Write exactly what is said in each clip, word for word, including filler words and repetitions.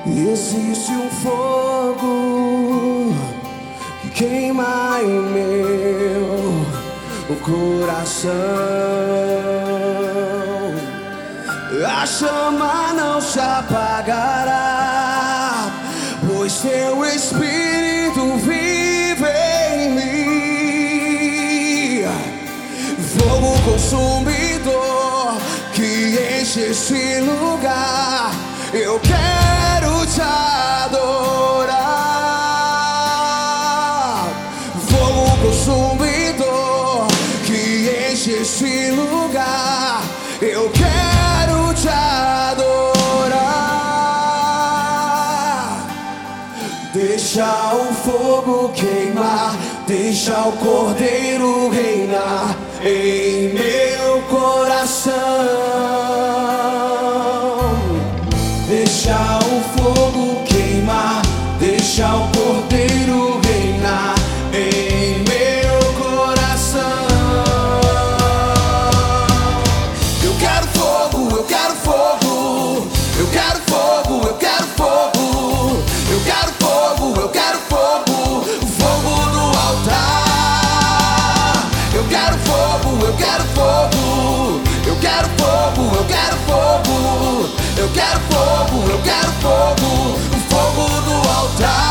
Existe um fogo que queima em meu coração. A chama não se apagará, pois teu Espírito vive em mim. Fogo consumidor que enche esse lugar. Eu quero te adorar. Fogo consumidor que enche esse lugar. Eu quero te adorar. Deixa o fogo queimar, deixa o Cordeiro reinar em meu coração. Deixa o fogo queimar, deixa o Cordeiro reinar em meu coração. Eu quero fogo, eu quero fogo, eu quero fogo, eu quero fogo, eu quero fogo, eu quero fogo, fogo no altar. Eu quero fogo, eu quero fogo, eu quero fogo, eu quero fogo, eu quero fogo, eu quero fogo, o fogo do altar.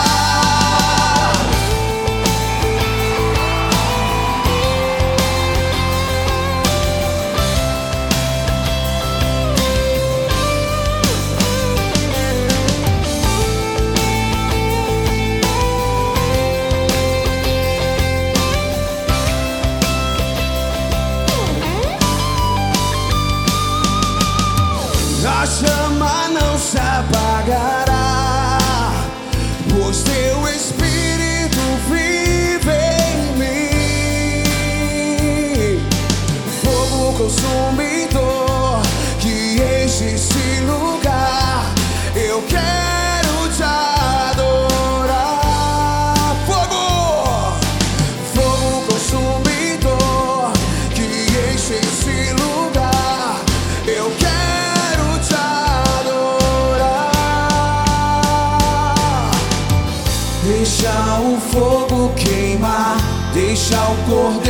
A chama não se apagará, pois teu Espírito vive em mim. Fogo consumidor que enche esse lugar. Eu quero te adorar. Fogo, fogo consumidor que enche esse lugar. Eu quero deixa o fogo queimar, deixa o Cordeiro